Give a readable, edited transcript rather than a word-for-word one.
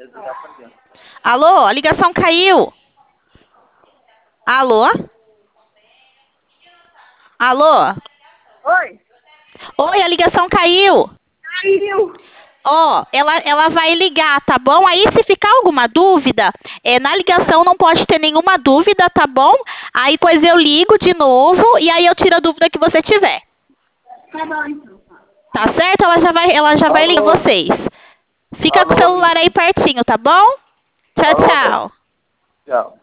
Alô, a ligação caiu. Alô? Alô? Oi, Oi, a ligação caiu. caiu. Ó, ela vai ligar, tá bom? Aí, se ficar alguma dúvida, na ligação não pode ter nenhuma dúvida, tá bom? Aí, depois eu ligo de novo e aí eu tiro a dúvida que você tiver. Tá bom, então. Tá certo? Ela já vai ligar Alô? vocês. Fica com o Alô, celular aí amigo. pertinho, tá bom? Tchau, Alô, velho. tchau. Tchau.